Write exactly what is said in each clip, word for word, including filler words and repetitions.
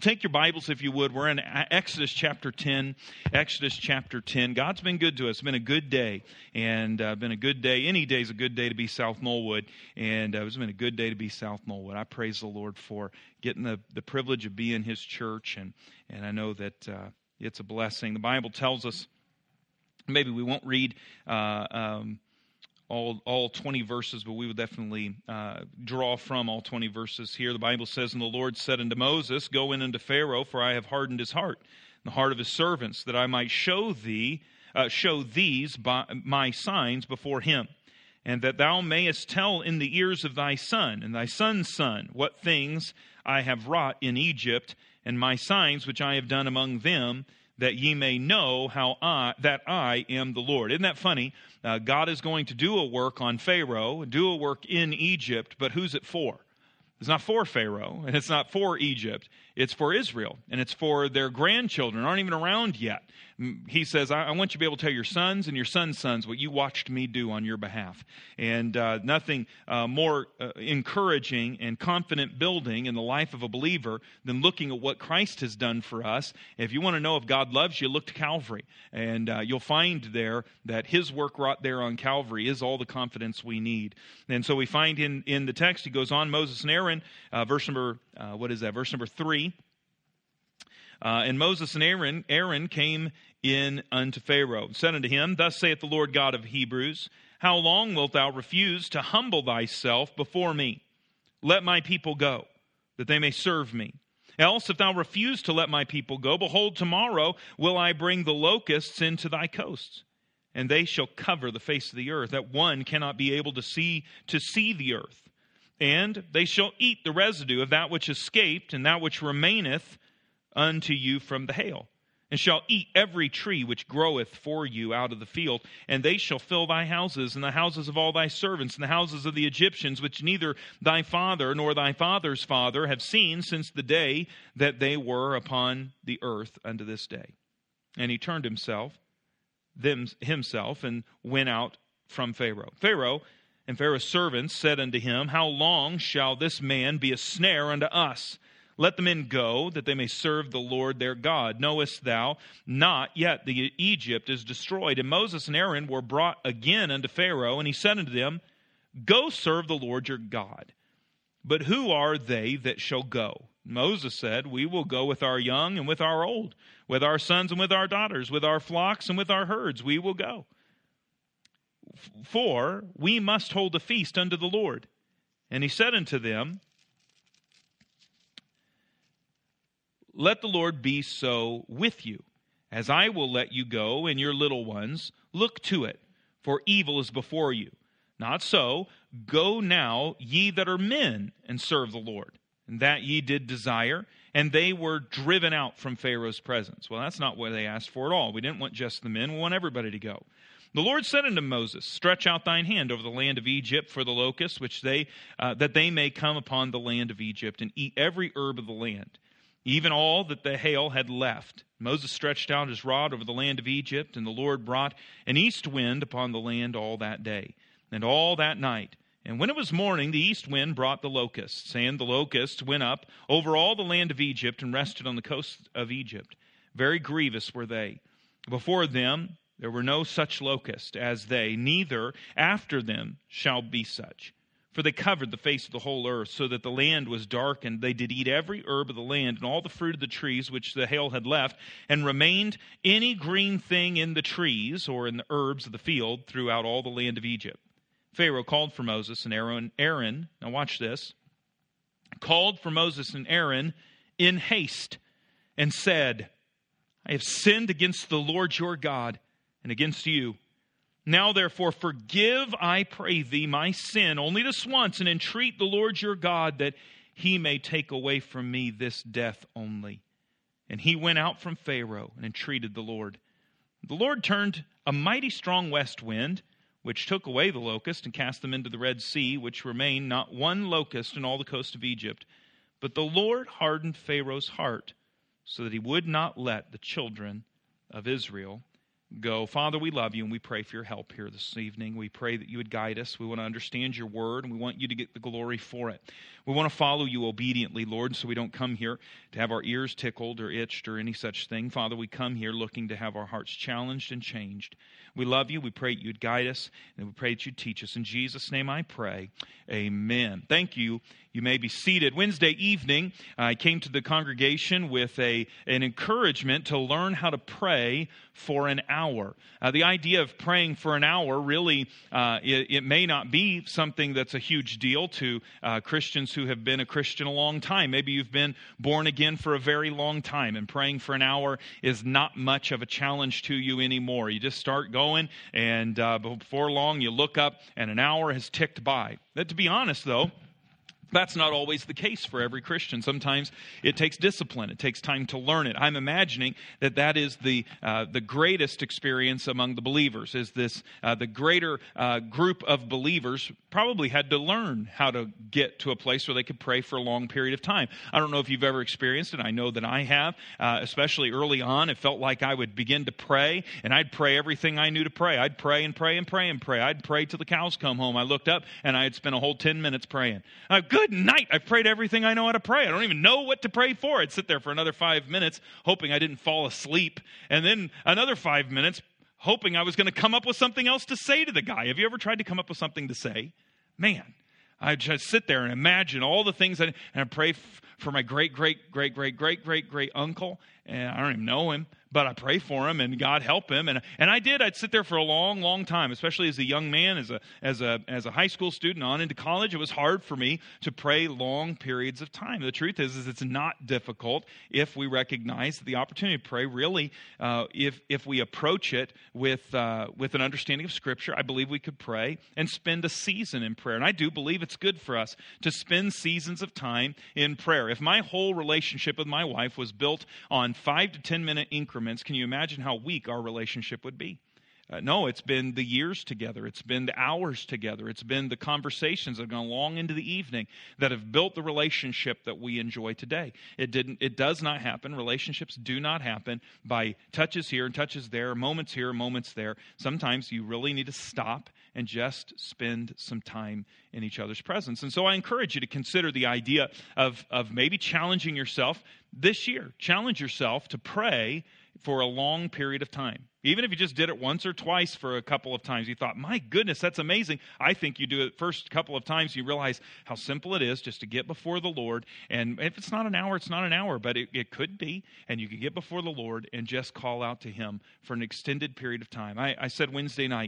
Well, take your Bibles if you would. We're in Exodus chapter ten. Exodus chapter ten. God's been good to us. It's been a good day. And uh, been a good day. Any day is a good day to be South Knollwood. And uh, it's been a good day to be South Knollwood. I praise the Lord for getting the, the privilege of being His church. And, and I know that uh, it's a blessing. The Bible tells us, maybe we won't read uh, um, all all twenty verses, but we will definitely uh, draw from all twenty verses here. The Bible says, "And the Lord said unto Moses, Go in unto Pharaoh, for I have hardened his heart, and the heart of his servants, that I might show thee, uh, show these by my signs before him, and that thou mayest tell in the ears of thy son, and thy son's son, what things I have wrought in Egypt, and my signs which I have done among them, that ye may know how I that I am the Lord." Isn't that funny? Uh, God is going to do a work on Pharaoh, do a work in Egypt, but who's it for? It's not for Pharaoh, and it's not for Egypt. It's for Israel, and it's for their grandchildren, aren't even around yet. He says, I, I want you to be able to tell your sons and your sons' sons what you watched me do on your behalf. And uh, nothing uh, more uh, encouraging and confident building in the life of a believer than looking at what Christ has done for us. If you want to know if God loves you, look to Calvary. And uh, you'll find there that His work right there on Calvary is all the confidence we need. And so we find in, in the text, he goes on, Moses and Aaron, uh, verse number, uh, what is that? Verse number three. Uh, and Moses and Aaron, Aaron came in unto Pharaoh, and said unto him, Thus saith the Lord God of Hebrews, How long wilt thou refuse to humble thyself before me? Let my people go, that they may serve me. Else, if thou refuse to let my people go, behold, tomorrow will I bring the locusts into thy coasts, and they shall cover the face of the earth, that one cannot be able to see to see the earth. And they shall eat the residue of that which escaped, and that which remaineth unto you from the hail, and shall eat every tree which groweth for you out of the field, and they shall fill thy houses, and the houses of all thy servants, and the houses of the Egyptians, which neither thy father nor thy father's father have seen since the day that they were upon the earth unto this day. And he turned himself, them, himself, and went out from Pharaoh. Pharaoh and Pharaoh's servants said unto him, How long shall this man be a snare unto us? Let the men go, that they may serve the Lord their God. Knowest thou not yet the Egypt is destroyed? And Moses and Aaron were brought again unto Pharaoh, and he said unto them, Go serve the Lord your God. But who are they that shall go? Moses said, We will go with our young and with our old, with our sons and with our daughters, with our flocks and with our herds. We will go. For we must hold a feast unto the Lord. And he said unto them, Let the Lord be so with you, as I will let you go and your little ones. Look to it, for evil is before you. Not so. Go now, ye that are men, and serve the Lord. And that ye did desire, and they were driven out from Pharaoh's presence. Well, that's not what they asked for at all. We didn't want just the men. We want everybody to go. The Lord said unto Moses, Stretch out thine hand over the land of Egypt for the locusts, which they uh, that they may come upon the land of Egypt, and eat every herb of the land, even all that the hail had left. Moses stretched out his rod over the land of Egypt, and the Lord brought an east wind upon the land all that day, and all that night. And when it was morning, the east wind brought the locusts, and the locusts went up over all the land of Egypt, and rested on the coast of Egypt. Very grievous were they. Before them there were no such locusts as they, neither after them shall be such. For they covered the face of the whole earth, so that the land was darkened. They did eat every herb of the land, and all the fruit of the trees which the hail had left, and remained any green thing in the trees, or in the herbs of the field, throughout all the land of Egypt. Pharaoh called for Moses and Aaron, Aaron, now watch this, called for Moses and Aaron in haste, and said, I have sinned against the Lord your God, and against you. Now, therefore, forgive, I pray thee, my sin only this once, and entreat the Lord your God that he may take away from me this death only. And he went out from Pharaoh and entreated the Lord. The Lord turned a mighty strong west wind, which took away the locust and cast them into the Red Sea, which remained not one locust in all the coast of Egypt. But the Lord hardened Pharaoh's heart, so that he would not let the children of Israel go. Father, we love you and we pray for your help here this evening. We pray that you would guide us. We want to understand your word and we want you to get the glory for it. We want to follow you obediently, Lord, so we don't come here to have our ears tickled or itched or any such thing. Father, we come here looking to have our hearts challenged and changed. We love you. We pray that you'd guide us and we pray that you'd teach us. In Jesus' name I pray. Amen. Thank you. You may be seated. Wednesday evening, I came to the congregation with a an encouragement to learn how to pray for an hour. Uh, the idea of praying for an hour really, uh, it, it may not be something that's a huge deal to uh, Christians who have been a Christian a long time. Maybe you've been born again for a very long time, and praying for an hour is not much of a challenge to you anymore. You just start going, and uh, before long, you look up, and an hour has ticked by. That, to be honest, though, that's not always the case for every Christian. Sometimes it takes discipline. It takes time to learn it. I'm imagining that that is the uh, the greatest experience among the believers, is this uh, the greater uh, group of believers probably had to learn how to get to a place where they could pray for a long period of time. I don't know if you've ever experienced it. I know that I have, uh, especially early on. It felt like I would begin to pray, and I'd pray everything I knew to pray. I'd pray and pray and pray and pray. I'd pray till the cows come home. I looked up, and I had spent a whole ten minutes praying. Uh, good night. I've prayed everything I know how to pray. I don't even know what to pray for. I'd sit there for another five minutes, hoping I didn't fall asleep, and then another five minutes, hoping I was going to come up with something else to say to the guy. Have you ever tried to come up with something to say? Man, I just sit there and imagine all the things that, and I pray f- for my great, great, great, great, great, great, great uncle, and I don't even know him, but I pray for him, and God help him. And and I did. I'd sit there for a long, long time, especially as a young man, as a as a as a high school student on into college. It was hard for me to pray long periods of time. The truth is, is it's not difficult if we recognize the opportunity to pray. Really, uh, if if we approach it with uh, with an understanding of Scripture, I believe we could pray and spend a season in prayer. And I do believe it's good for us to spend seasons of time in prayer. If my whole relationship with my wife was built on five to ten minute increments, can you imagine how weak our relationship would be? Uh, no, it's been the years together. It's been the hours together. It's been the conversations that have gone long into the evening that have built the relationship that we enjoy today. It didn't. It does not happen. Relationships do not happen by touches here and touches there, moments here, moments there. Sometimes you really need to stop and just spend some time in each other's presence. And so I encourage you to consider the idea of, of maybe challenging yourself this year. Challenge yourself to pray for a long period of time. Even if you just did it once or twice for a couple of times, you thought, my goodness, that's amazing. I think you do it first couple of times, you realize how simple it is just to get before the Lord. And if it's not an hour, it's not an hour, but it, it could be. And you can get before the Lord and just call out to Him for an extended period of time. I, I said Wednesday night,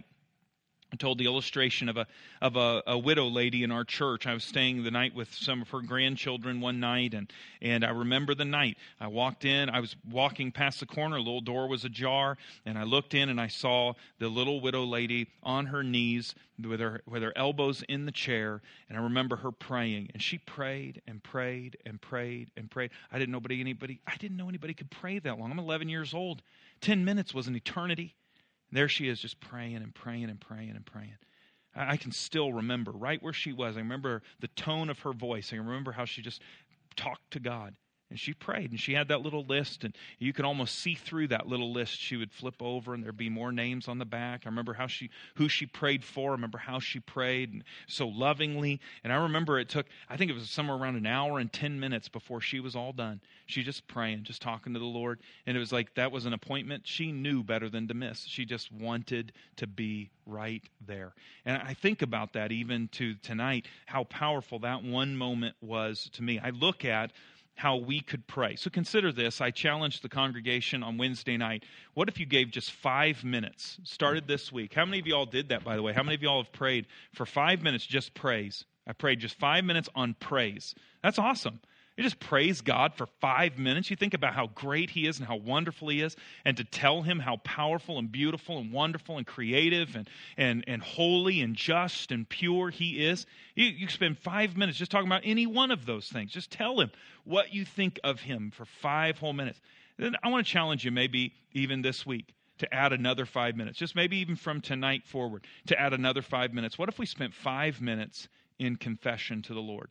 I told the illustration of a of a, a widow lady in our church. I was staying the night with some of her grandchildren one night, and, and I remember the night. I walked in, I was walking past the corner, a little door was ajar, and I looked in and I saw the little widow lady on her knees with her with her elbows in the chair, and I remember her praying, and she prayed and prayed and prayed and prayed. I didn't know anybody, anybody I didn't know anybody could pray that long. I'm eleven years old. Ten minutes was an eternity. And there she is, just praying and praying and praying and praying. I can still remember right where she was. I remember the tone of her voice. I remember how she just talked to God. And she prayed, and she had that little list, and you could almost see through that little list. She would flip over, and there'd be more names on the back. I remember how she, who she prayed for. I remember how she prayed, and so lovingly. And I remember it took, I think it was somewhere around an hour and ten minutes before she was all done. She just praying, just talking to the Lord. And it was like that was an appointment she knew better than to miss. She just wanted to be right there. And I think about that even to tonight, how powerful that one moment was to me. I look at how we could pray. So consider this. I challenged the congregation on Wednesday night. What if you gave just five minutes? Started this week. How many of you all did that, by the way? How many of you all have prayed for five minutes, just praise? I prayed just five minutes on praise. That's awesome. You just praise God for five minutes. You think about how great He is and how wonderful He is, and to tell Him how powerful and beautiful and wonderful and creative and and, and holy and just and pure He is. You, you spend five minutes just talking about any one of those things. Just tell Him what you think of Him for five whole minutes. Then I want to challenge you maybe even this week to add another five minutes, just maybe even from tonight forward, to add another five minutes. What if we spent five minutes in confession to the Lord?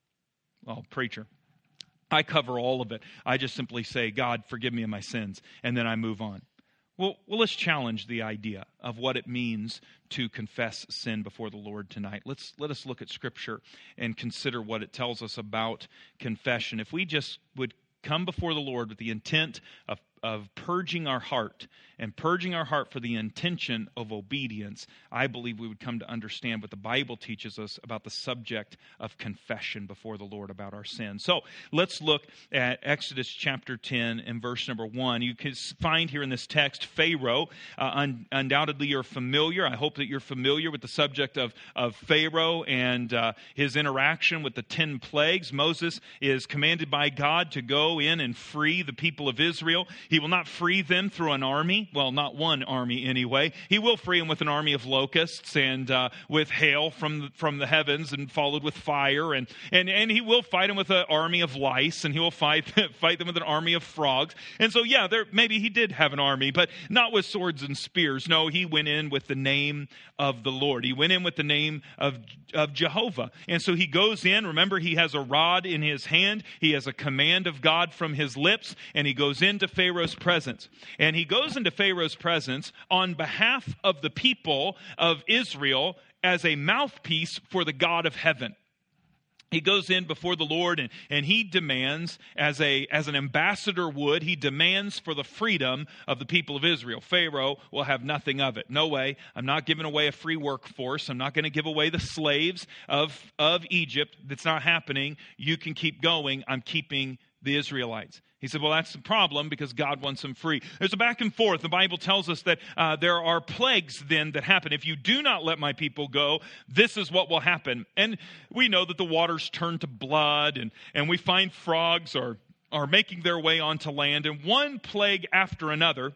Well, preacher, I cover all of it. I just simply say, God, forgive me of my sins, and then I move on. Well, well, let's challenge the idea of what it means to confess sin before the Lord tonight. Let's let us look at Scripture and consider what it tells us about confession. If we just would come before the Lord with the intent of of purging our heart and purging our heart for the intention of obedience, I believe we would come to understand what the Bible teaches us about the subject of confession before the Lord about our sins. So let's look at Exodus chapter ten and verse number one. You can find here in this text Pharaoh. Uh, un- undoubtedly you're familiar. I hope that you're familiar with the subject of, of Pharaoh and uh, his interaction with the ten plagues. Moses is commanded by God to go in and free the people of Israel. He will not free them through an army. Well, not one army anyway. He will free them with an army of locusts and uh, with hail from the, from the heavens and followed with fire. And, and, and he will fight them with an army of lice, and he will fight, fight them with an army of frogs. And so, yeah, there maybe he did have an army, but not with swords and spears. No, he went in with the name of the Lord. He went in with the name of, of Jehovah. And so he goes in. Remember, he has a rod in his hand. He has a command of God from his lips, and he goes into Pharaoh's presence. And he goes into Pharaoh's presence on behalf of the people of Israel as a mouthpiece for the God of heaven. He goes in before the Lord and, and he demands, as a as an ambassador would, he demands for the freedom of the people of Israel. Pharaoh will have nothing of it. No way. I'm not giving away a free workforce. I'm not going to give away the slaves of, of Egypt. That's not happening. You can keep going. I'm keeping the Israelites. He said, well, that's the problem because God wants them free. There's a back and forth. The Bible tells us that uh, there are plagues then that happen. If you do not let my people go, this is what will happen. And we know that the waters turn to blood, and, and we find frogs are, are making their way onto land. And one plague after another,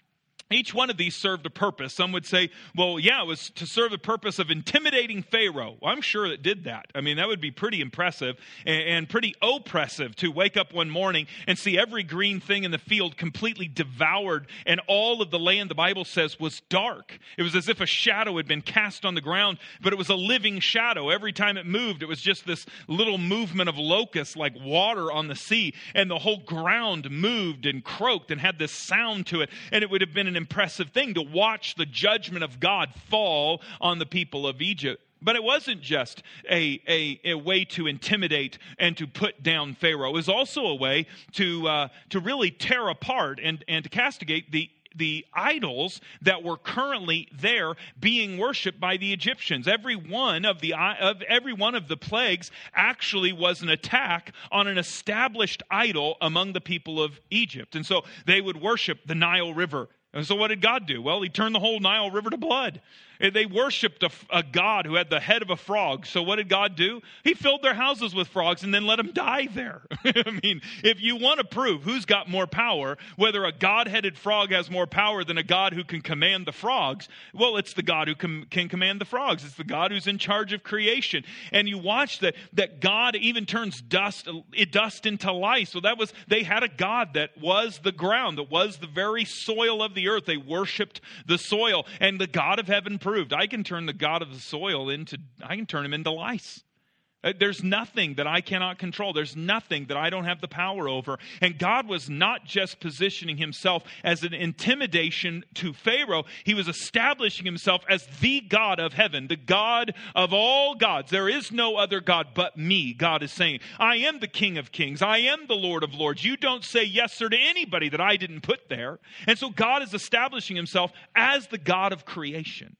each one of these served a purpose. Some would say, well, yeah, it was to serve the purpose of intimidating Pharaoh. Well, I'm sure it did that. I mean, that would be pretty impressive and, and pretty oppressive to wake up one morning and see every green thing in the field completely devoured, and all of the land, the Bible says, was dark. It was as if a shadow had been cast on the ground, but it was a living shadow. Every time it moved, it was just this little movement of locusts like water on the sea, and the whole ground moved and croaked and had this sound to it, and it would have been an impressive thing to watch the judgment of God fall on the people of Egypt. But it wasn't just a, a, a way to intimidate and to put down Pharaoh. It was also a way to uh, to really tear apart and, and to castigate the the idols that were currently there being worshipped by the Egyptians. Every one of the of every one of the plagues actually was an attack on an established idol among the people of Egypt. And so they would worship the Nile River. And so what did God do? Well, he turned the whole Nile River to blood. They worshipped a, a God who had the head of a frog. So what did God do? He filled their houses with frogs and then let them die there. I mean, if you want to prove who's got more power, whether a God-headed frog has more power than a God who can command the frogs, well, it's the God who com- can command the frogs. It's the God who's in charge of creation. And you watch that that God even turns dust, dust into lice. So that was, they had a God that was the ground, that was the very soil of the earth. They worshipped the soil. And the God of heaven proved, I can turn the God of the soil into, I can turn him into lice. There's nothing that I cannot control. There's nothing that I don't have the power over. And God was not just positioning himself as an intimidation to Pharaoh. He was establishing himself as the God of heaven, the God of all gods. There is no other God but me, God is saying. I am the King of kings. I am the Lord of lords. You don't say yes, sir, to anybody that I didn't put there. And so God is establishing himself as the God of creation.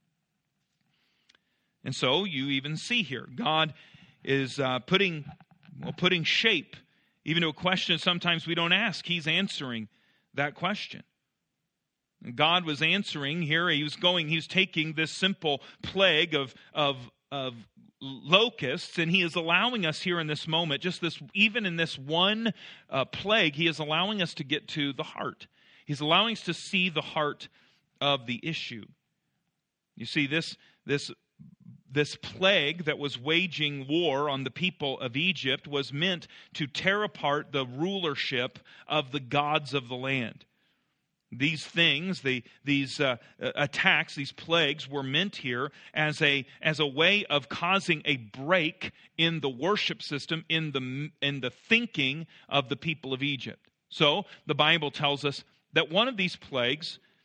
And so you even see here, God is uh, putting, well, putting shape even to a question sometimes we don't ask. He's answering that question. And God was answering here. He was going, he was taking this simple plague of, of, of locusts, and he is allowing us here in this moment, just this, even in this one uh, plague, he is allowing us to get to the heart. He's allowing us to see the heart of the issue. You see, this, this This plague that was waging war on the people of Egypt was meant to tear apart the rulership of the gods of the land. These things, the, these uh, attacks, these plagues were meant here as a, as a way of causing a break in the worship system, in the, in the thinking of the people of Egypt. So the Bible tells us that one of these plagues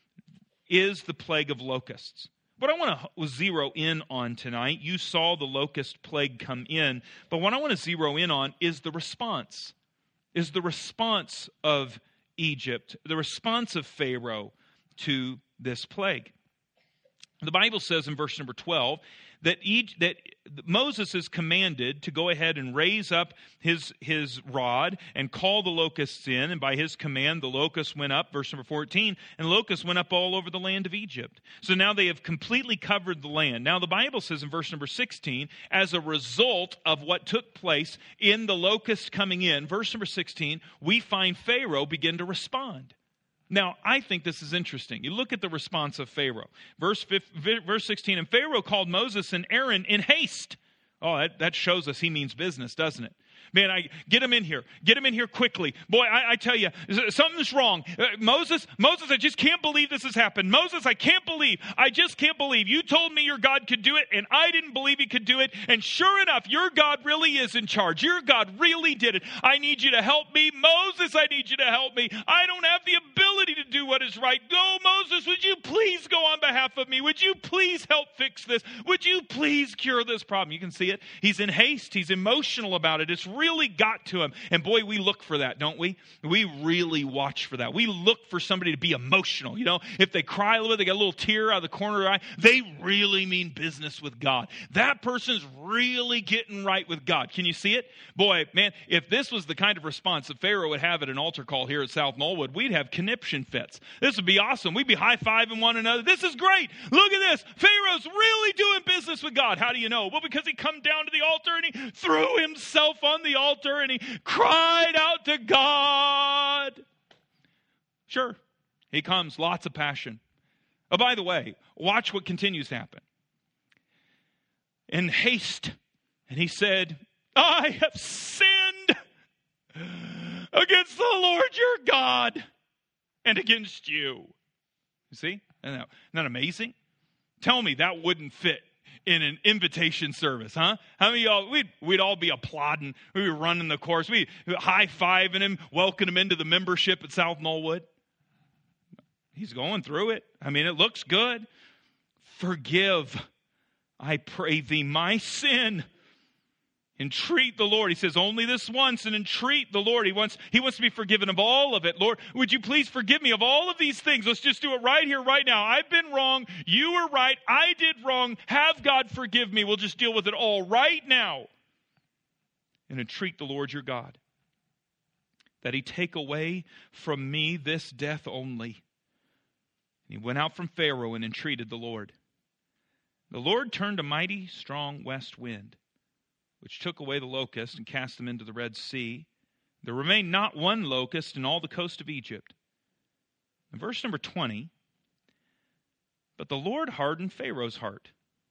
is the plague of locusts. What I want to zero in on tonight, you saw the locust plague come in, but what I want to zero in on is the response, is the response of Egypt, the response of Pharaoh to this plague. The Bible says in verse number twelve that, each, that Moses is commanded to go ahead and raise up his, his rod and call the locusts in. And by his command, the locusts went up, verse number fourteen, and locusts went up all over the land of Egypt. So now they have completely covered the land. Now the Bible says in verse number sixteen, as a result of what took place in the locust coming in, verse number sixteen, we find Pharaoh begin to respond. Now, I think this is interesting. You look at the response of Pharaoh. Verse verse sixteen, and Pharaoh called Moses and Aaron in haste. Oh, that, that shows us he means business, doesn't it? Man, I get him in here. Get him in here quickly. Boy, I, I tell you, something's wrong. Uh, Moses, Moses, I just can't believe this has happened. Moses, I can't believe. I just can't believe. You told me your God could do it, and I didn't believe he could do it. And sure enough, your God really is in charge. Your God really did it. I need you to help me. Moses, I need you to help me. I don't have the ability to do what is right. Go, Moses, would you please go on behalf of me? Would you please help fix this? Would you please cure this problem? You can see it. He's in haste. He's emotional about it. It's really got to him. And boy, we look for that, don't we? We really watch for that. We look for somebody to be emotional. You know, if they cry a little bit, they got a little tear out of the corner of their eye, they really mean business with God. That person's really getting right with God. Can you see it? Boy, man, if this was the kind of response that Pharaoh would have at an altar call here at South Knollwood, we'd have conniption fits. This would be awesome. We'd be high-fiving one another. This is great. Look at this. Pharaoh's really doing business with God. How do you know? Well, because he come down to the altar and he threw himself on the altar and he cried out to God. Sure, he comes, lots of passion. Oh, by the way, watch what continues to happen. In haste, and he said, I have sinned against the Lord your God and against you. You see? Isn't that, isn't that amazing? Tell me that wouldn't fit in an invitation service, huh? How many of y'all, we'd, we'd all be applauding. We'd be running the course. We'd high-fiving him, welcoming him into the membership at South Knollwood. He's going through it. I mean, it looks good. Forgive, I pray thee, my sin. Entreat the Lord. He says only this once, and entreat the Lord. He wants, he wants to be forgiven of all of it. Lord, would you please forgive me of all of these things? Let's just do it right here, right now. I've been wrong. You were right. I did wrong. Have God forgive me. We'll just deal with it all right now. And entreat the Lord your God, that he take away from me this death only. And he went out from Pharaoh and entreated the Lord. The Lord turned a mighty strong west wind, which took away the locusts and cast them into the Red Sea. There remained not one locust in all the coast of Egypt. In verse number twenty, but the Lord hardened Pharaoh's heart.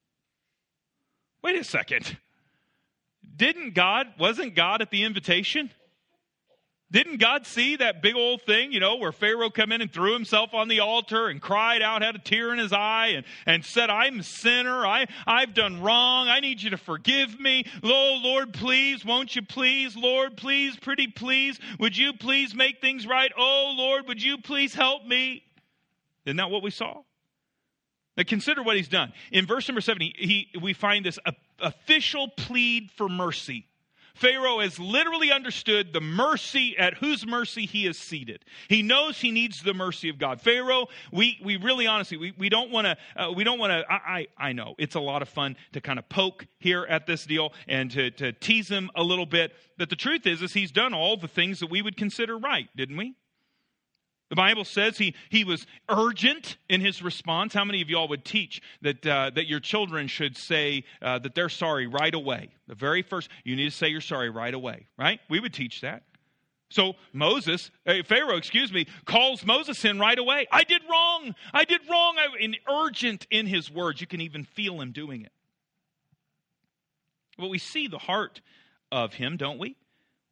Wait a second. Didn't God, wasn't God at the invitation? Didn't God see that big old thing, you know, where Pharaoh come in and threw himself on the altar and cried out, had a tear in his eye, and, and said, I'm a sinner. I, I've done wrong. I need you to forgive me. Oh, Lord, please, won't you please? Lord, please, pretty please. Would you please make things right? Oh, Lord, would you please help me? Isn't that what we saw? Now consider what he's done. In verse number seven, he, he, we find this official plead for mercy. Pharaoh has literally understood the mercy, at whose mercy he is seated. He knows he needs the mercy of God. Pharaoh, we we really honestly, we, we don't want to, uh, we don't want to, I, I I know, it's a lot of fun to kind of poke here at this deal and to, to tease him a little bit. But the truth is, is he's done all the things that we would consider right, didn't we? The Bible says he, he was urgent in his response. How many of y'all would teach that uh, that your children should say uh, that they're sorry right away? The very first, you need to say you're sorry right away, right? We would teach that. So Moses, uh, Pharaoh, excuse me, calls Moses in right away. I did wrong. I did wrong. I, and urgent in his words. You can even feel him doing it. Well, we see the heart of him, don't we?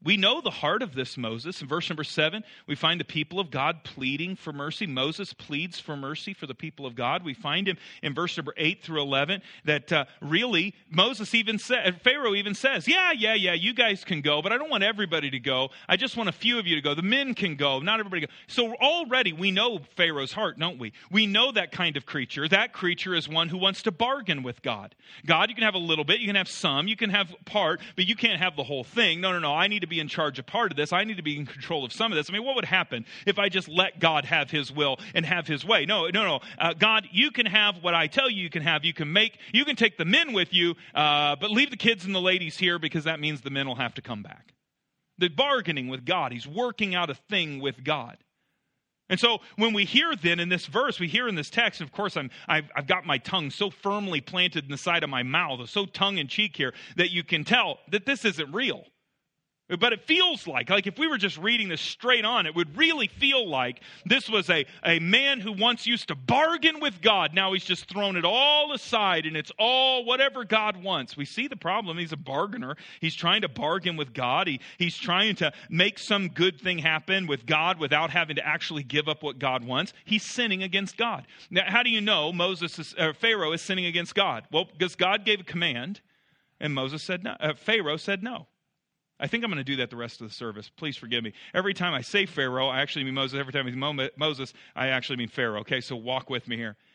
We know the heart of this Moses. In verse number seven, we find the people of God pleading for mercy. Moses pleads for mercy for the people of God. We find him in verse number eight through eleven that uh, really Moses even said, Pharaoh even says, yeah, yeah, yeah, you guys can go, but I don't want everybody to go. I just want a few of you to go. The men can go, not everybody go. So already we know Pharaoh's heart, don't we? We know that kind of creature. That creature is one who wants to bargain with God. God, you can have a little bit, you can have some, you can have part, but you can't have the whole thing. No, no, no, I need to be in charge of part of this. I need to be in control of some of this. I mean, what would happen if I just let God have his will and have his way? No, no, no. Uh, God, you can have what I tell you you can have. You can make, you can take the men with you, uh, but leave the kids and the ladies here because that means the men will have to come back. The bargaining with God. He's working out a thing with God. And so when we hear then in this verse, we hear in this text, of course, I'm, I've, I've got my tongue so firmly planted in the side of my mouth, so tongue-in-cheek here, that you can tell that this isn't real. But it feels like, like if we were just reading this straight on, it would really feel like this was a, a man who once used to bargain with God. Now he's just thrown it all aside and it's all whatever God wants. We see the problem. He's a bargainer. He's trying to bargain with God. He, he's trying to make some good thing happen with God without having to actually give up what God wants. He's sinning against God. Now, how do you know Moses is, uh, Pharaoh is sinning against God? Well, because God gave a command and Moses said no. Uh, Pharaoh said no. I think I'm going to do that the rest of the service. Please forgive me. Every time I say Pharaoh, I actually mean Moses. Every time I mean Moses, I actually mean Pharaoh. Okay, so walk with me here.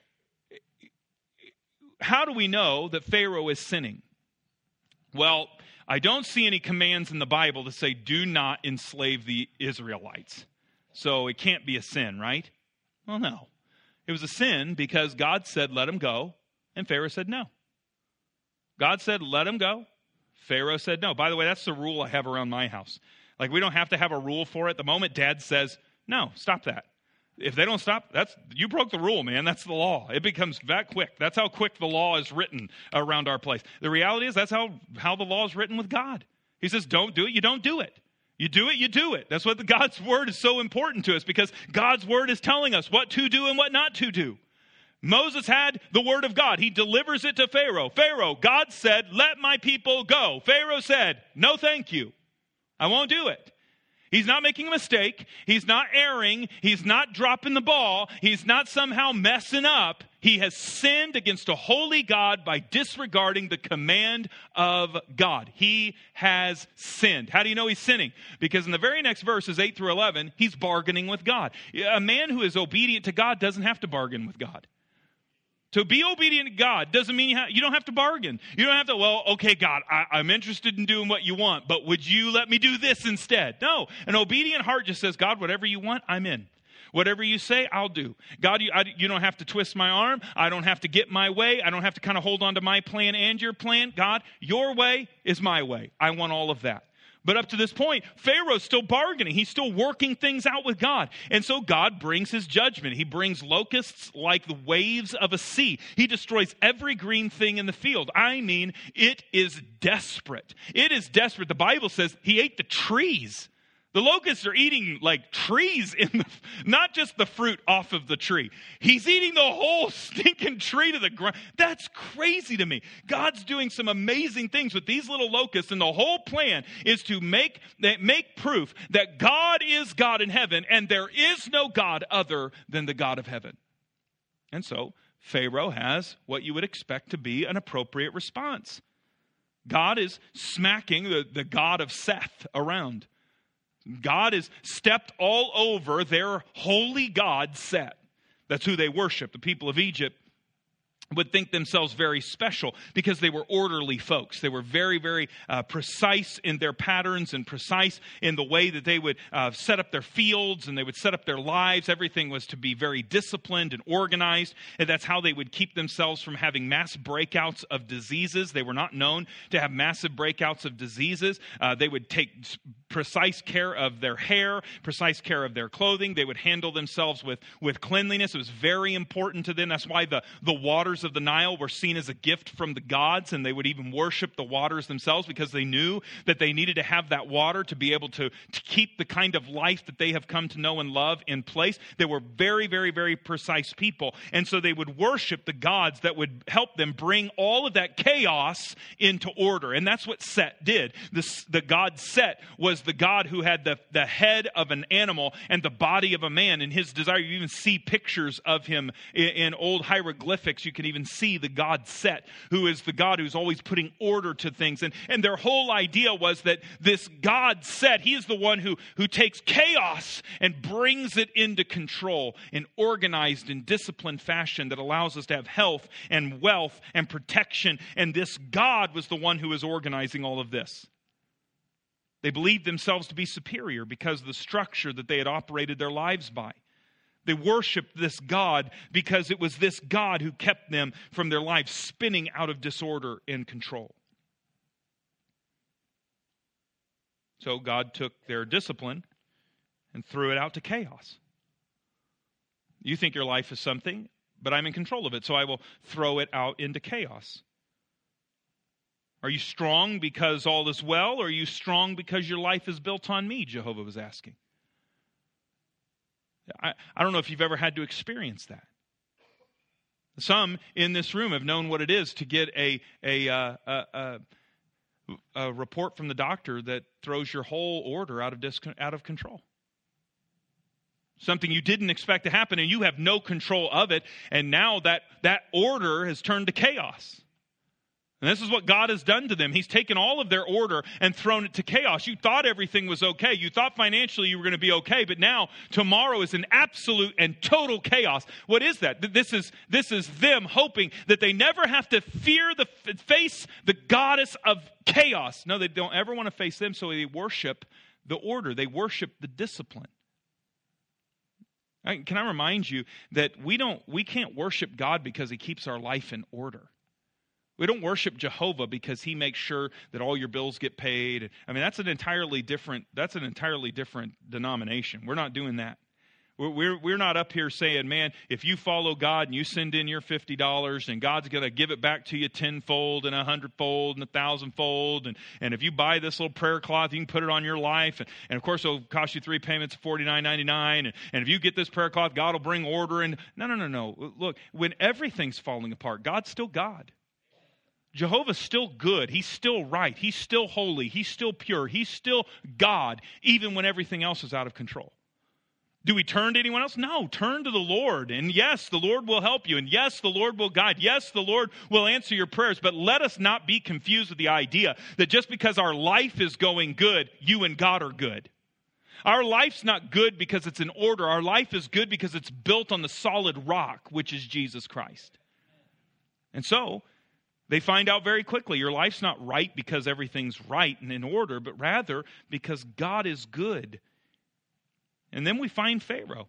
How do we know that Pharaoh is sinning? Well, I don't see any commands in the Bible to say do not enslave the Israelites. So it can't be a sin, right? Well, no. It was a sin because God said let him go, and Pharaoh said no. God said let him go. Pharaoh said no. By the way, that's the rule I have around my house. Like, we don't have to have a rule for it. The moment Dad says, no, stop that. If they don't stop, that's you broke the rule, man. That's the law. It becomes that quick. That's how quick the law is written around our place. The reality is that's how, how the law is written with God. He says, don't do it, you don't do it. You do it, you do it. That's what the God's word is so important to us, because God's word is telling us what to do and what not to do. Moses had the word of God. He delivers it to Pharaoh. Pharaoh, God said, let my people go. Pharaoh said, no, thank you. I won't do it. He's not making a mistake. He's not erring. He's not dropping the ball. He's not somehow messing up. He has sinned against a holy God by disregarding the command of God. He has sinned. How do you know he's sinning? Because in the very next verses, eight through eleven, he's bargaining with God. A man who is obedient to God doesn't have to bargain with God. To be obedient to God doesn't mean you, ha- you don't have to bargain. You don't have to, well, okay, God, I- I'm interested in doing what you want, but would you let me do this instead? No, an obedient heart just says, God, whatever you want, I'm in. Whatever you say, I'll do. God, you, I, you don't have to twist my arm. I don't have to get my way. I don't have to kind of hold on to my plan and your plan. God, your way is my way. I want all of that. But up to this point, Pharaoh's still bargaining. He's still working things out with God. And so God brings his judgment. He brings locusts like the waves of a sea. He destroys every green thing in the field. I mean, it is desperate. It is desperate. The Bible says he ate the trees. The locusts are eating like trees, in the, not just the fruit off of the tree. He's eating the whole stinking tree to the ground. That's crazy to me. God's doing some amazing things with these little locusts, and the whole plan is to make, make proof that God is God in heaven, and there is no God other than the God of heaven. And so Pharaoh has what you would expect to be an appropriate response. God is smacking the, the God of Seth around. God has stepped all over their holy God Set. That's who they worship. The people of Egypt would think themselves very special because they were orderly folks. They were very, very uh, precise in their patterns and precise in the way that they would uh, set up their fields and they would set up their lives. Everything was to be very disciplined and organized, and that's how they would keep themselves from having mass breakouts of diseases. They were not known to have massive breakouts of diseases. Uh, they would take precise care of their hair, precise care of their clothing. They would handle themselves with, with cleanliness. It was very important to them. That's why the, the water waters of the Nile were seen as a gift from the gods, and they would even worship the waters themselves because they knew that they needed to have that water to be able to, to keep the kind of life that they have come to know and love in place. They were very, very, very precise people. And so they would worship the gods that would help them bring all of that chaos into order. And that's what Set did. This, the god Set was the god who had the, the head of an animal and the body of a man. And his desire, you even see pictures of him in, in old hieroglyphics. You can even see the god Set, who is the god who's always putting order to things. And, and their whole idea was that this god Set, he is the one who, who takes chaos and brings it into control in organized and disciplined fashion that allows us to have health and wealth and protection. And this God was the one who was organizing all of this. They believed themselves to be superior because of the structure that they had operated their lives by. They worshiped this God because it was this God who kept them from their lives spinning out of disorder and control. So God took their discipline and threw it out to chaos. You think your life is something, but I'm in control of it, so I will throw it out into chaos. Are you strong because all is well, or are you strong because your life is built on me? Jehovah was asking. I, I don't know if you've ever had to experience that. Some in this room have known what it is to get a, a, uh, a, a, a report from the doctor that throws your whole order out of, dis- out of control. Something you didn't expect to happen, and you have no control of it, and now that, that order has turned to chaos. And this is what God has done to them. He's taken all of their order and thrown it to chaos. You thought everything was okay. You thought financially you were going to be okay, but now tomorrow is an absolute and total chaos. What is that? This is, this is them hoping that they never have to fear the face the goddess of chaos. No, they don't ever want to face them, so they worship the order. They worship the discipline. Can I remind you that we don't, we can't worship God because he keeps our life in order. We don't worship Jehovah because he makes sure that all your bills get paid. I mean, that's an entirely different, that's an entirely different denomination. We're not doing that. We're, we're, we're not up here saying, man, if you follow God and you send in your fifty dollars and God's going to give it back to you tenfold and a hundredfold and a thousandfold. And, and if you buy this little prayer cloth, you can put it on your life. And, and of course, it'll cost you three payments of forty-nine ninety-nine. And, and if you get this prayer cloth, God will bring order in. No, no, no, no. Look, when everything's falling apart, God's still God. Jehovah's still good. He's still right. He's still holy. He's still pure. He's still God, even when everything else is out of control. Do we turn to anyone else? No, turn to the Lord. And yes, the Lord will help you. And yes, the Lord will guide. Yes, the Lord will answer your prayers. But let us not be confused with the idea that just because our life is going good, you and God are good. Our life's not good because it's in order. Our life is good because it's built on the solid rock, which is Jesus Christ. And so, they find out very quickly your life's not right because everything's right and in order, but rather because God is good. And then we find Pharaoh.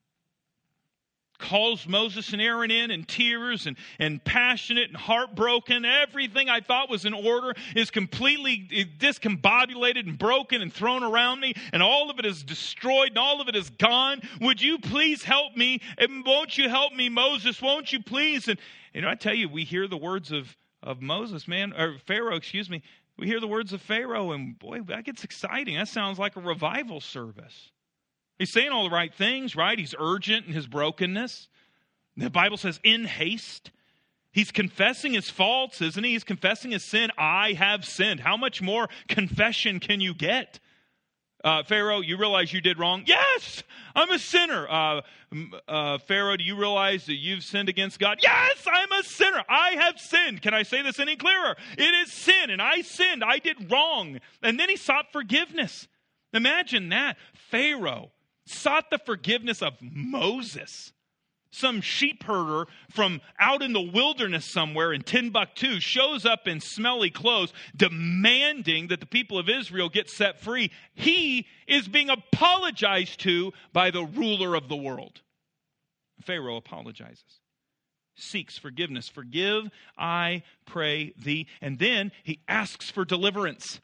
Calls Moses and Aaron in in tears and, and passionate and heartbroken. Everything I thought was in order is completely discombobulated and broken and thrown around me. And all of it is destroyed and all of it is gone. Would you please help me? And won't you help me, Moses? Won't you please? And you know, I tell you, we hear the words of, of Moses, man, or Pharaoh, excuse me. We hear the words of Pharaoh and boy, that gets exciting. That sounds like a revival service. He's saying all the right things, right? He's urgent in his brokenness. The Bible says in haste. He's confessing his faults, isn't he? He's confessing his sin. I have sinned. How much more confession can you get? Uh, Pharaoh, you realize you did wrong? Yes, I'm a sinner. Uh, uh, Pharaoh, do you realize that you've sinned against God? Yes, I'm a sinner. I have sinned. Can I say this any clearer? It is sin, and I sinned. I did wrong. And then he sought forgiveness. Imagine that. Pharaoh sought the forgiveness of Moses. Some sheep herder from out in the wilderness somewhere in Timbuktu shows up in smelly clothes demanding that the people of Israel get set free. He is being apologized to by the ruler of the world. Pharaoh apologizes, seeks forgiveness. Forgive, I pray thee. And then he asks for deliverance,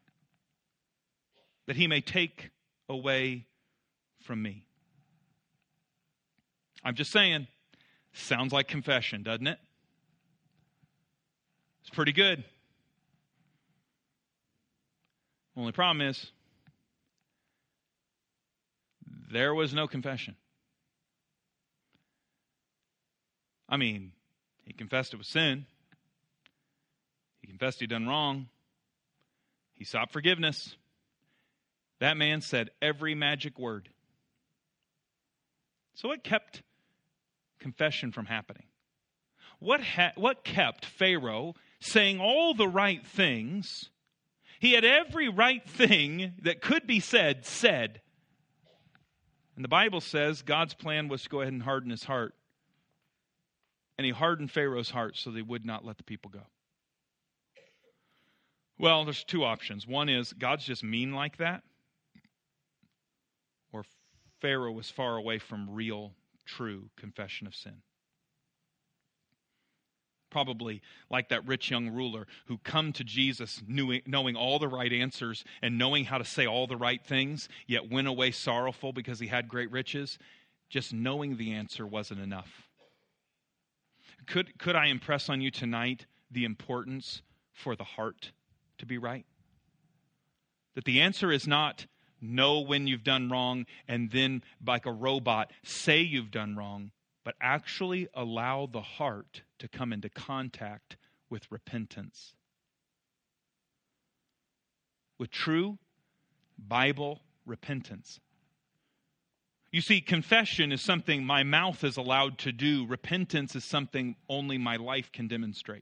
that he may take away from me. I'm just saying, sounds like confession, doesn't it? It's pretty good. Only problem is, there was no confession. I mean, he confessed it was sin. He confessed he'd done wrong. He sought forgiveness. That man said every magic word. So what kept confession from happening? What ha- what kept Pharaoh saying all the right things? He had every right thing that could be said, said. And the Bible says God's plan was to go ahead and harden his heart. And he hardened Pharaoh's heart so they would not let the people go. Well, there's two options. One is God's just mean like that, or Pharaoh was far away from real, true confession of sin. Probably like that rich young ruler who come to Jesus knowing all the right answers and knowing how to say all the right things, yet went away sorrowful because he had great riches. Just knowing the answer wasn't enough. Could, could I impress on you tonight the importance for the heart to be right? That the answer is not know when you've done wrong and then like a robot say you've done wrong, but actually allow the heart to come into contact with repentance. With true Bible repentance. You see, confession is something my mouth is allowed to do. Repentance is something only my life can demonstrate.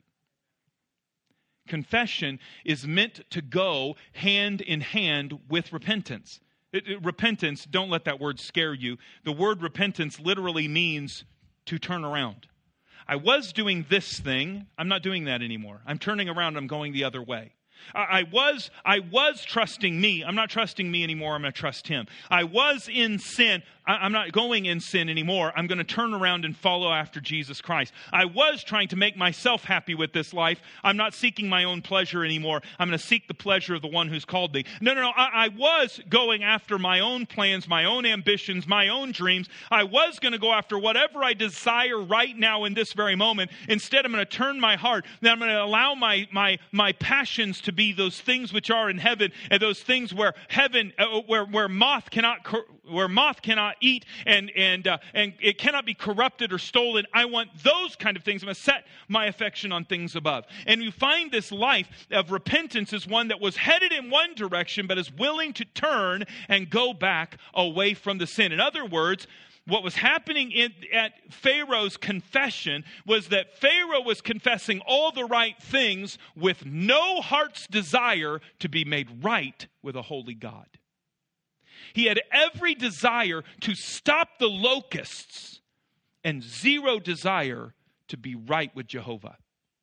Confession is meant to go hand in hand with repentance. It, it, repentance, don't let that word scare you. The word repentance literally means to turn around. I was doing this thing. I'm not doing that anymore. I'm turning around. I'm going the other way. I was, I was trusting me. I'm not trusting me anymore. I'm going to trust him. I was in sin. I'm not going in sin anymore. I'm going to turn around and follow after Jesus Christ. I was trying to make myself happy with this life. I'm not seeking my own pleasure anymore. I'm going to seek the pleasure of the one who's called me. No, no, no. I, I was going after my own plans, my own ambitions, my own dreams. I was going to go after whatever I desire right now in this very moment. Instead, I'm going to turn my heart. Then I'm going to allow my, my, my passions to be those things which are in heaven, and those things where heaven, uh, where where moth cannot cor- where moth cannot eat, and and uh, and it cannot be corrupted or stolen. I want those kind of things. I'm going to set my affection on things above. And you find this life of repentance is one that was headed in one direction, but is willing to turn and go back away from the sin. In other words, what was happening in, at Pharaoh's confession was that Pharaoh was confessing all the right things with no heart's desire to be made right with a holy God. He had every desire to stop the locusts and zero desire to be right with Jehovah.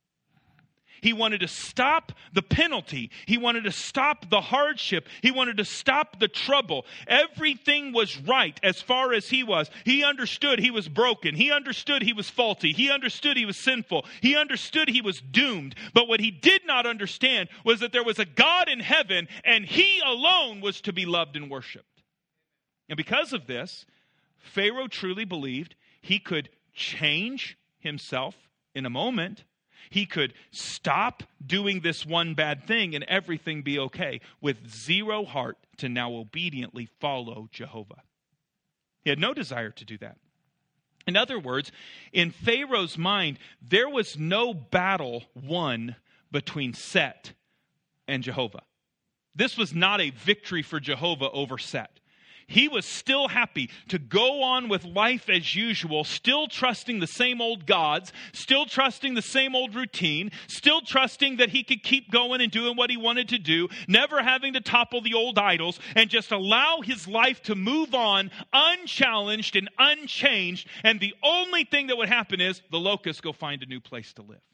He wanted to stop the penalty. He wanted to stop the hardship. He wanted to stop the trouble. Everything was right as far as he was. He understood he was broken. He understood he was faulty. He understood he was sinful. He understood he was doomed. But what he did not understand was that there was a God in heaven, and he alone was to be loved and worshiped. And because of this, Pharaoh truly believed he could change himself in a moment. He could stop doing this one bad thing and everything be okay, with zero heart to now obediently follow Jehovah. He had no desire to do that. In other words, in Pharaoh's mind, there was no battle won between Set and Jehovah. This was not a victory for Jehovah over Set. He was still happy to go on with life as usual, still trusting the same old gods, still trusting the same old routine, still trusting that he could keep going and doing what he wanted to do, never having to topple the old idols, and just allow his life to move on unchallenged and unchanged. And the only thing that would happen is the locusts go find a new place to live.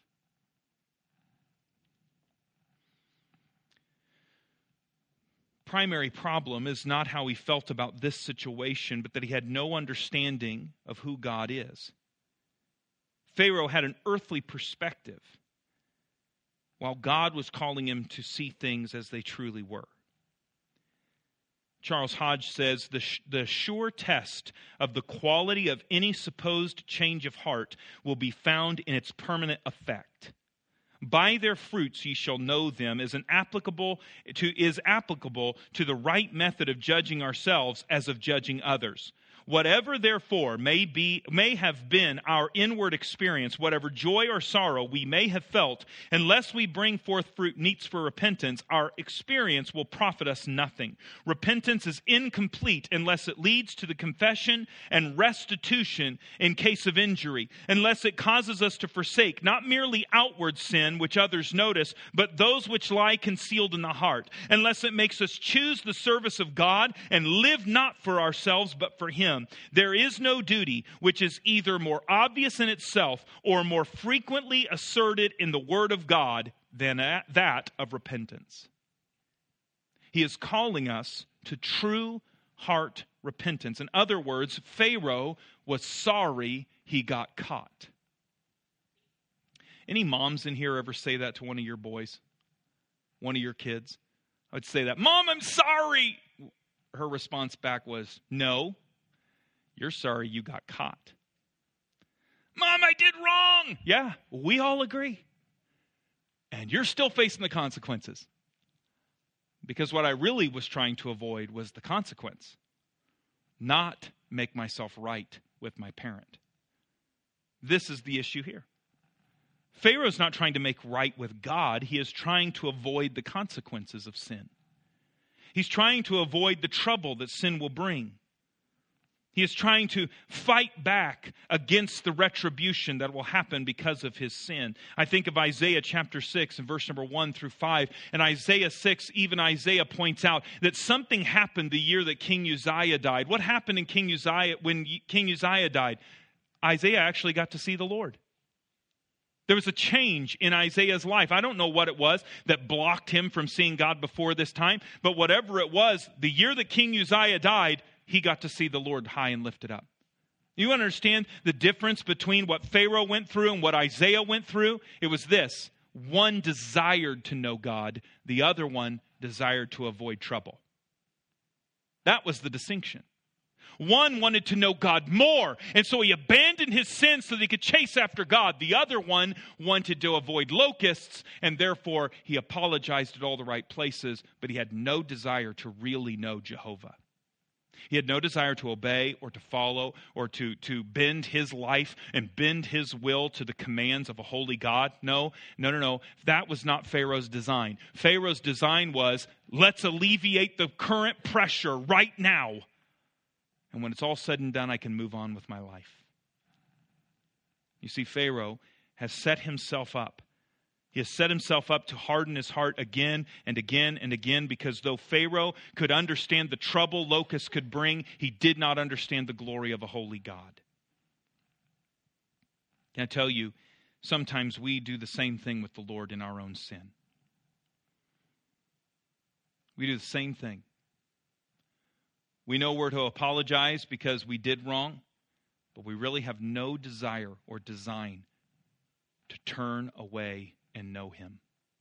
Primary problem is not how he felt about this situation, but that he had no understanding of who God is. Pharaoh had an earthly perspective, while God was calling him to see things as they truly were. Charles Hodge says, the, sh- the sure test of the quality of any supposed change of heart will be found in its permanent effect. By their fruits ye shall know them is an applicable to is applicable to the right method of judging ourselves as of judging others. Whatever therefore may be may have been our inward experience, whatever joy or sorrow we may have felt, unless we bring forth fruit meets for repentance, our experience will profit us nothing. Repentance is incomplete unless it leads to the confession and restitution in case of injury, unless it causes us to forsake not merely outward sin, which others notice, but those which lie concealed in the heart, unless it makes us choose the service of God and live not for ourselves but for Him. There is no duty which is either more obvious in itself or more frequently asserted in the Word of God than that of repentance. He is calling us to true heart repentance. In other words, Pharaoh was sorry he got caught. Any moms in here ever say that to one of your boys? One of your kids? I would say that, "Mom, I'm sorry." Her response back was, "No. You're sorry you got caught." "Mom, I did wrong." "Yeah, we all agree. And you're still facing the consequences." Because what I really was trying to avoid was the consequence, not make myself right with my parent. This is the issue here. Pharaoh's not trying to make right with God. He is trying to avoid the consequences of sin. He's trying to avoid the trouble that sin will bring. He is trying to fight back against the retribution that will happen because of his sin. I think of Isaiah chapter six and verse number one through five. In Isaiah six, even Isaiah points out that something happened the year that King Uzziah died. What happened in King Uzziah when King Uzziah died? Isaiah actually got to see the Lord. There was a change in Isaiah's life. I don't know what it was that blocked him from seeing God before this time, but whatever it was, the year that King Uzziah died, he got to see the Lord high and lifted up. You understand the difference between what Pharaoh went through and what Isaiah went through? It was this. One desired to know God. The other one desired to avoid trouble. That was the distinction. One wanted to know God more, and so he abandoned his sin so that he could chase after God. The other one wanted to avoid locusts, and therefore he apologized at all the right places, but he had no desire to really know Jehovah. He had no desire to obey or to follow or to, to bend his life and bend his will to the commands of a holy God. No, no, no, no. That was not Pharaoh's design. Pharaoh's design was, let's alleviate the current pressure right now. And when it's all said and done, I can move on with my life. You see, Pharaoh has set himself up. He has set himself up to harden his heart again and again and again, because though Pharaoh could understand the trouble locusts could bring, he did not understand the glory of a holy God. Can I tell you, sometimes we do the same thing with the Lord in our own sin. We do the same thing. We know we're to apologize because we did wrong, but we really have no desire or design to turn away and know Him.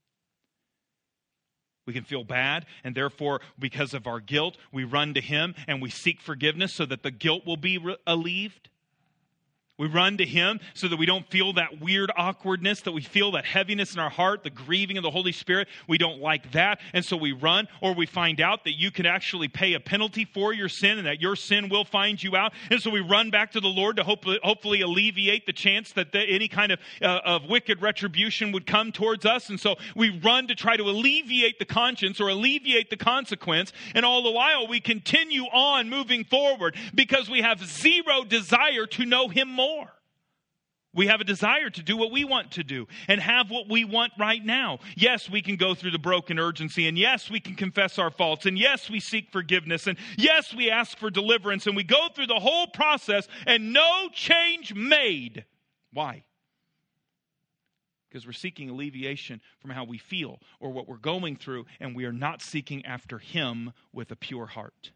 We can feel bad, and therefore, because of our guilt, we run to Him and we seek forgiveness so that the guilt will be re- alleviated. We run to Him so that we don't feel that weird awkwardness, that we feel that heaviness in our heart, the grieving of the Holy Spirit. We don't like that, and so we run, or we find out that you can actually pay a penalty for your sin and that your sin will find you out, and so we run back to the Lord to hopefully, hopefully alleviate the chance that the, any kind of, uh, of wicked retribution would come towards us, and so we run to try to alleviate the conscience or alleviate the consequence, and all the while we continue on moving forward because we have zero desire to know Him more. More. We have a desire to do what we want to do and have what we want right now. Yes, we can go through the broken urgency, and yes, we can confess our faults, and yes, we seek forgiveness, and yes, we ask for deliverance, and we go through the whole process and no change made. Why? Because we're seeking alleviation from how we feel or what we're going through, and we are not seeking after Him with a pure heart.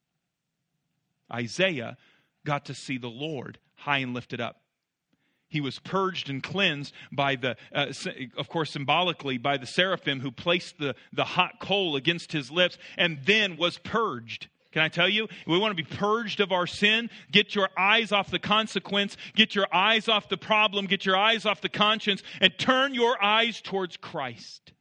Isaiah got to see the Lord high and lifted up. He was purged and cleansed by the, uh, of course, symbolically by the seraphim who placed the, the hot coal against his lips and then was purged. Can I tell you? We want to be purged of our sin. Get your eyes off the consequence. Get your eyes off the problem. Get your eyes off the conscience. And turn your eyes towards Christ.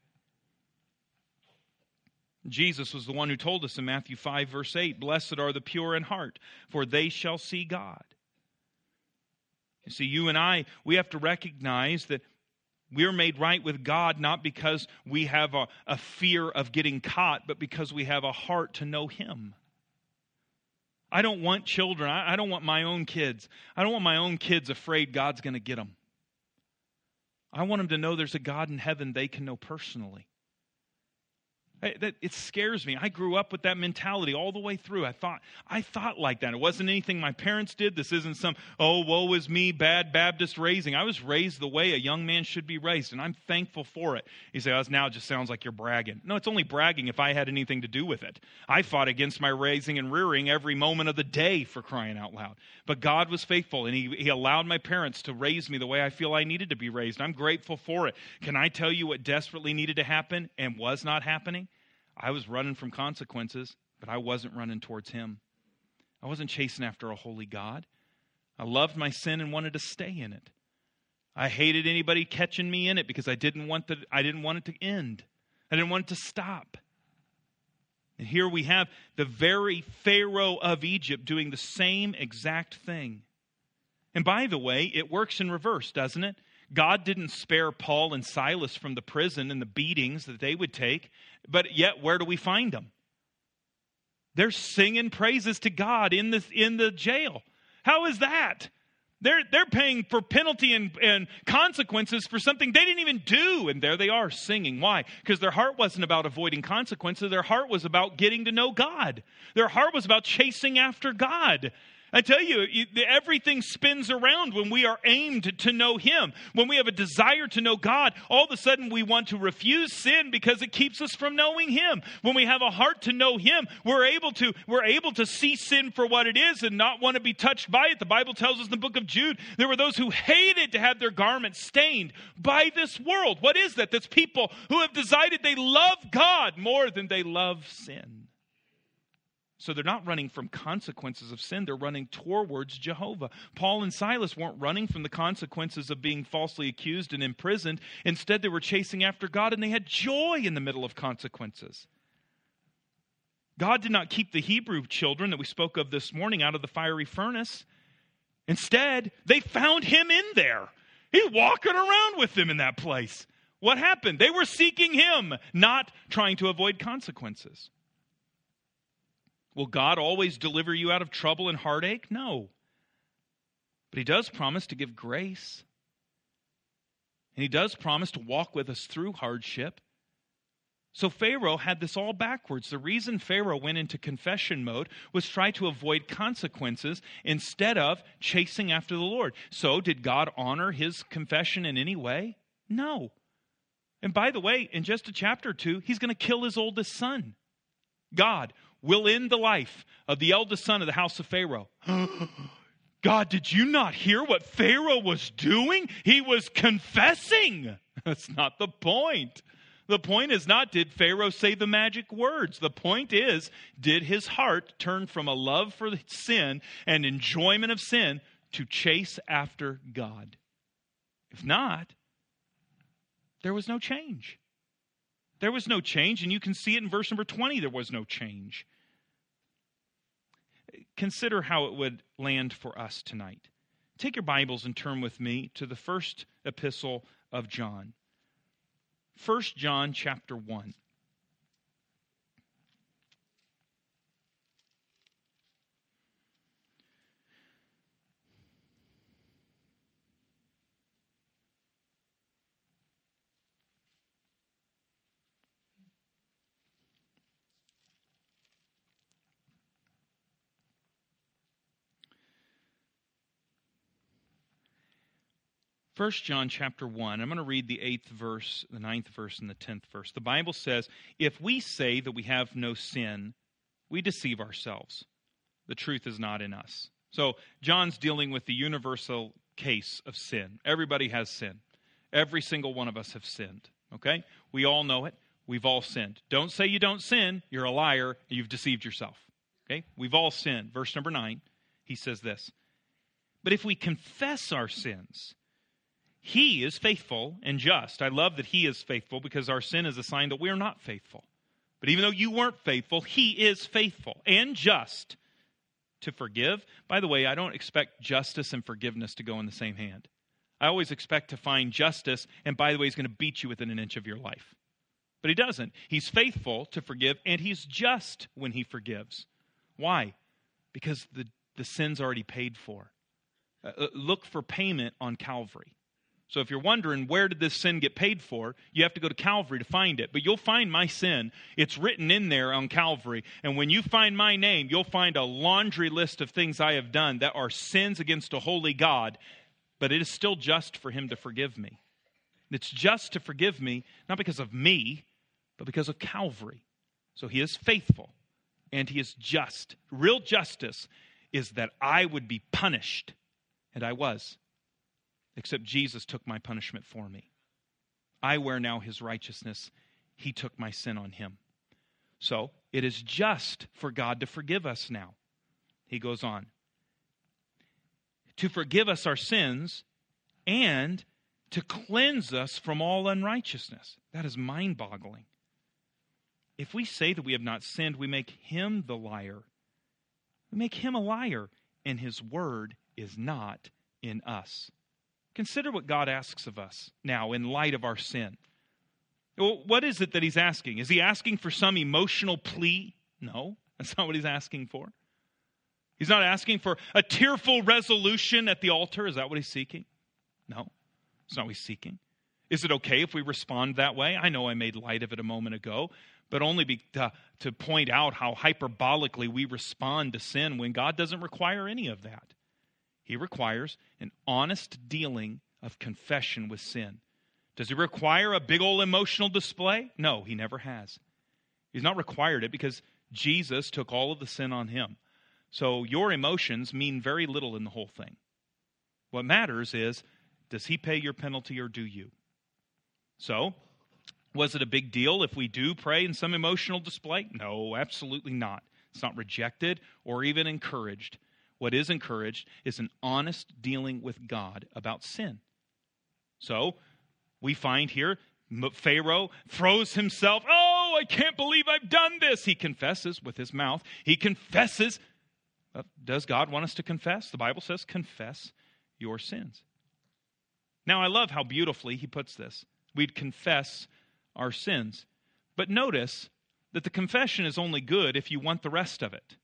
Jesus was the one who told us in Matthew five, verse eight, "Blessed are the pure in heart, for they shall see God." You see, you and I, we have to recognize that we're made right with God not because we have a, a fear of getting caught, but because we have a heart to know Him. I don't want children. I, I don't want my own kids. I don't want my own kids afraid God's going to get them. I want them to know there's a God in heaven they can know personally. It scares me. I grew up with that mentality all the way through. I thought I thought like that. It wasn't anything my parents did. This isn't some, oh, woe is me, bad Baptist raising. I was raised the way a young man should be raised, and I'm thankful for it. You say, oh, now it just sounds like you're bragging. No, it's only bragging if I had anything to do with it. I fought against my raising and rearing every moment of the day, for crying out loud. But God was faithful, and he, he allowed my parents to raise me the way I feel I needed to be raised. I'm grateful for it. Can I tell you what desperately needed to happen and was not happening? I was running from consequences, but I wasn't running towards Him. I wasn't chasing after a holy God. I loved my sin and wanted to stay in it. I hated anybody catching me in it because I didn't want the, I didn't want it to end. I didn't want it to stop. And here we have the very Pharaoh of Egypt doing the same exact thing. And by the way, it works in reverse, doesn't it? God didn't spare Paul and Silas from the prison and the beatings that they would take, but yet where do we find them? They're singing praises to God in the, in the jail. How is that? They're, they're paying for penalty and, and consequences for something they didn't even do, and there they are singing. Why? Because their heart wasn't about avoiding consequences. Their heart was about getting to know God. Their heart was about chasing after God. I tell you, everything spins around when we are aimed to know Him. When we have a desire to know God, all of a sudden we want to refuse sin because it keeps us from knowing Him. When we have a heart to know Him, we're able to, we're able to see sin for what it is and not want to be touched by it. The Bible tells us in the book of Jude, there were those who hated to have their garments stained by this world. What is that? That's people who have decided they love God more than they love sin. So they're not running from consequences of sin. They're running towards Jehovah. Paul and Silas weren't running from the consequences of being falsely accused and imprisoned. Instead, they were chasing after God, and they had joy in the middle of consequences. God did not keep the Hebrew children that we spoke of this morning out of the fiery furnace. Instead, they found Him in there. He's walking around with them in that place. What happened? They were seeking Him, not trying to avoid consequences. Will God always deliver you out of trouble and heartache? No. But He does promise to give grace. And He does promise to walk with us through hardship. So Pharaoh had this all backwards. The reason Pharaoh went into confession mode was try to avoid consequences instead of chasing after the Lord. So did God honor his confession in any way? No. And by the way, in just a chapter or two, He's going to kill his oldest son. God will end the life of the eldest son of the house of Pharaoh. God, did you not hear what Pharaoh was doing? He was confessing. That's not the point. The point is not, did Pharaoh say the magic words? The point is, did his heart turn from a love for sin and enjoyment of sin to chase after God? If not, there was no change. There was no change, and you can see it in verse number twenty. There was no change. Consider how it would land for us tonight. Take your Bibles and turn with me to the first epistle of John. First John chapter one. First John chapter one, I'm going to read the eighth verse, the ninth verse, and the tenth verse. The Bible says, if we say that we have no sin, we deceive ourselves. The truth is not in us. So John's dealing with the universal case of sin. Everybody has sin. Every single one of us have sinned. Okay? We all know it. We've all sinned. Don't say you don't sin. You're a liar. You've deceived yourself. Okay, we've all sinned. Verse number nine, he says this. But if we confess our sins, he is faithful and just. I love that he is faithful because our sin is a sign that we're not faithful. But even though you weren't faithful, he is faithful and just to forgive. By the way, I don't expect justice and forgiveness to go in the same hand. I always expect to find justice, and by the way, he's going to beat you within an inch of your life. But he doesn't. He's faithful to forgive, and he's just when he forgives. Why? Because the, the sin's already paid for. Uh, look for payment on Calvary. So if you're wondering, where did this sin get paid for? You have to go to Calvary to find it. But you'll find my sin. It's written in there on Calvary. And when you find my name, you'll find a laundry list of things I have done that are sins against a holy God. But it is still just for him to forgive me. It's just to forgive me, not because of me, but because of Calvary. So he is faithful and he is just. Real justice is that I would be punished. And I was. Except Jesus took my punishment for me. I wear now his righteousness. He took my sin on him. So it is just for God to forgive us now. He goes on. To forgive us our sins and to cleanse us from all unrighteousness. That is mind-boggling. If we say that we have not sinned, we make him the liar. We make him a liar, and his word is not in us. Consider what God asks of us now in light of our sin. Well, what is it that he's asking? Is he asking for some emotional plea? No, that's not what he's asking for. He's not asking for a tearful resolution at the altar. Is that what he's seeking? No, it's not what he's seeking. Is it okay if we respond that way? I know I made light of it a moment ago, but only be, to, to point out how hyperbolically we respond to sin when God doesn't require any of that. He requires an honest dealing of confession with sin. Does he require a big old emotional display? No, he never has. He's not required it because Jesus took all of the sin on him. So your emotions mean very little in the whole thing. What matters is, does he pay your penalty or do you? So, was it a big deal if we do pray in some emotional display? No, absolutely not. It's not rejected or even encouraged. What is encouraged is an honest dealing with God about sin. So, we find here, Pharaoh throws himself, oh, I can't believe I've done this. He confesses with his mouth. He confesses. Does God want us to confess? The Bible says, confess your sins. Now, I love how beautifully he puts this. We'd confess our sins. But notice that the confession is only good if you want the rest of it.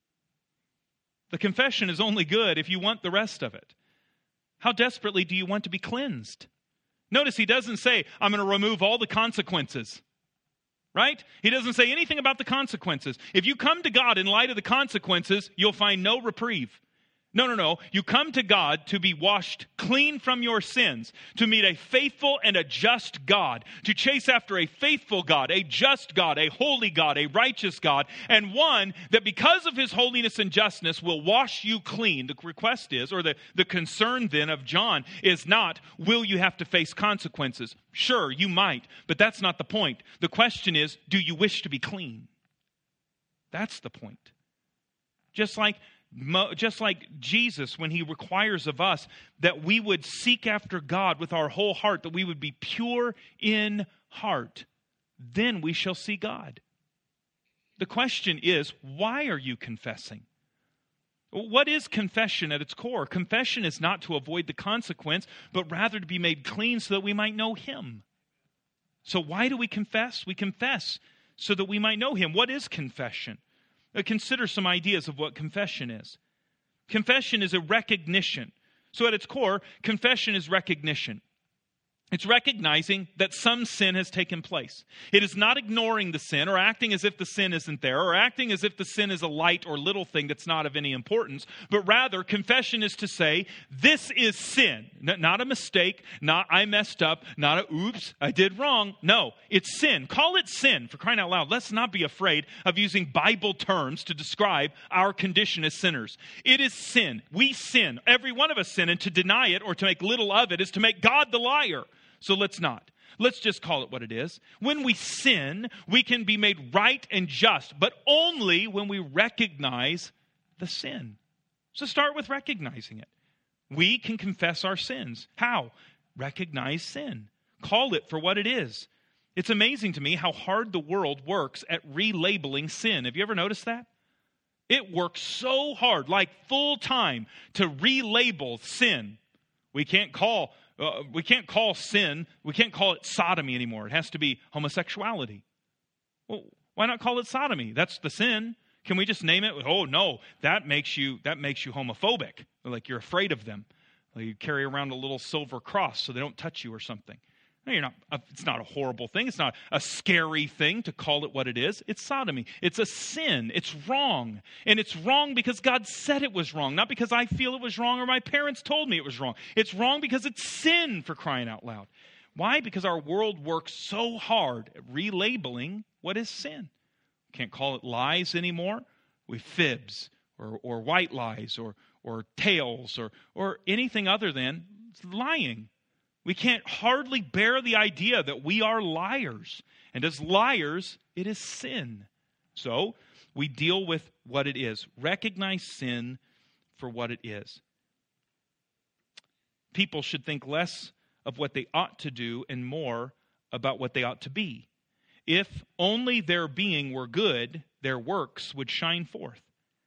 The confession is only good if you want the rest of it. How desperately do you want to be cleansed? Notice he doesn't say, I'm going to remove all the consequences. Right? He doesn't say anything about the consequences. If you come to God in light of the consequences, you'll find no reprieve. No, no, no. You come to God to be washed clean from your sins, to meet a faithful and a just God, to chase after a faithful God, a just God, a holy God, a righteous God, and one that because of his holiness and justness will wash you clean. The request is, or the, the concern then of John is not, will you have to face consequences? Sure, you might, but that's not the point. The question is, do you wish to be clean? That's the point. Just like Just like Jesus, when he requires of us that we would seek after God with our whole heart, that we would be pure in heart, then we shall see God. The question is, why are you confessing? What is confession at its core? Confession is not to avoid the consequence, but rather to be made clean so that we might know him. So why do we confess? We confess so that we might know him. What is confession? Consider some ideas of what confession is. Confession is a recognition. So at its core, confession is recognition. It's recognizing that some sin has taken place. It is not ignoring the sin or acting as if the sin isn't there or acting as if the sin is a light or little thing that's not of any importance. But rather, confession is to say, this is sin. Not a mistake, not I messed up, not a oops, I did wrong. No, it's sin. Call it sin, for crying out loud. Let's not be afraid of using Bible terms to describe our condition as sinners. It is sin. We sin. Every one of us sin. And to deny it or to make little of it is to make God the liar. So let's not. Let's just call it what it is. When we sin, we can be made right and just, but only when we recognize the sin. So start with recognizing it. We can confess our sins. How? Recognize sin. Call it for what it is. It's amazing to me how hard the world works at relabeling sin. Have you ever noticed that? It works so hard, like full time, to relabel sin. We can't call uh, we can't call sin, we can't call it sodomy anymore. It has to be homosexuality. Well, why not call it sodomy? That's the sin. Can we just name it? Oh no, that makes you that makes you homophobic. Like you're afraid of them. Like you carry around a little silver cross so they don't touch you or something. No, you're not. It's not a horrible thing. It's not a scary thing to call it what it is. It's sodomy. It's a sin. It's wrong. And it's wrong because God said it was wrong, not because I feel it was wrong or my parents told me it was wrong. It's wrong because it's sin, for crying out loud. Why? Because our world works so hard at relabeling what is sin. Can't call it lies anymore. We fibs or, or white lies or, or tales or, or anything other than lying. We can't hardly bear the idea that we are liars. And as liars, it is sin. So we deal with what it is. Recognize sin for what it is. People should think less of what they ought to do and more about what they ought to be. If only their being were good, their works would shine forth.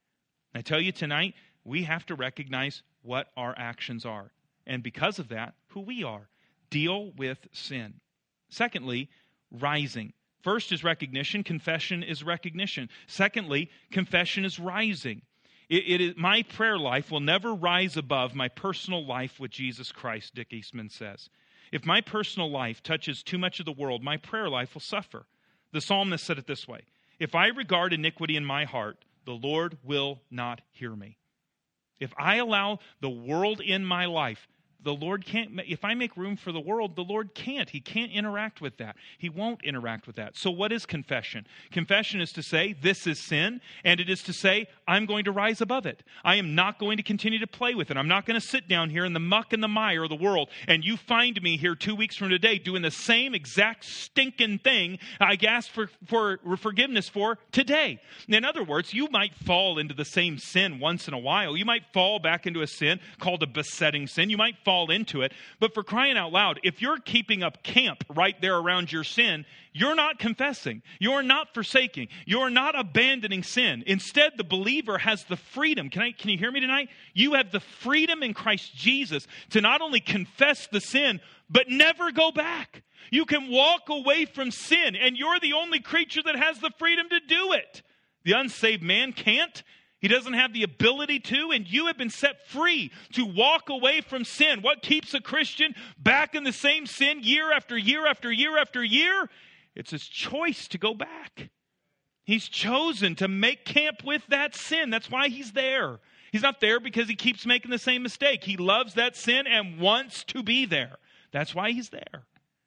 I tell you tonight, we have to recognize what our actions are. And because of that, who we are. Deal with sin. Secondly, rising. First is recognition. Confession is recognition. Secondly, confession is rising. It, it is, my prayer life will never rise above my personal life with Jesus Christ, Dick Eastman says. If my personal life touches too much of the world, my prayer life will suffer. The psalmist said it this way: if I regard iniquity in my heart, the Lord will not hear me. If I allow the world in my life, the Lord can't, if I make room for the world, the Lord can't. He can't interact with that. He won't interact with that. So what is confession? Confession is to say, this is sin, and it is to say, I'm going to rise above it. I am not going to continue to play with it. I'm not going to sit down here in the muck and the mire of the world, and you find me here two weeks from today doing the same exact stinking thing I asked for, for forgiveness for today. In other words, you might fall into the same sin once in a while. You might fall back into a sin called a besetting sin. You might fall fall into it. But for crying out loud, if you're keeping up camp right there around your sin, you're not confessing. You're not forsaking. You're not abandoning sin. Instead, the believer has the freedom. Can I, can you hear me tonight? You have the freedom in Christ Jesus to not only confess the sin, but never go back. You can walk away from sin, and you're the only creature that has the freedom to do it. The unsaved man can't. He doesn't have the ability to, and you have been set free to walk away from sin. What keeps a Christian back in the same sin year after year after year after year? It's his choice to go back. He's chosen to make camp with that sin. That's why he's there. He's not there because he keeps making the same mistake. He loves that sin and wants to be there. That's why he's there.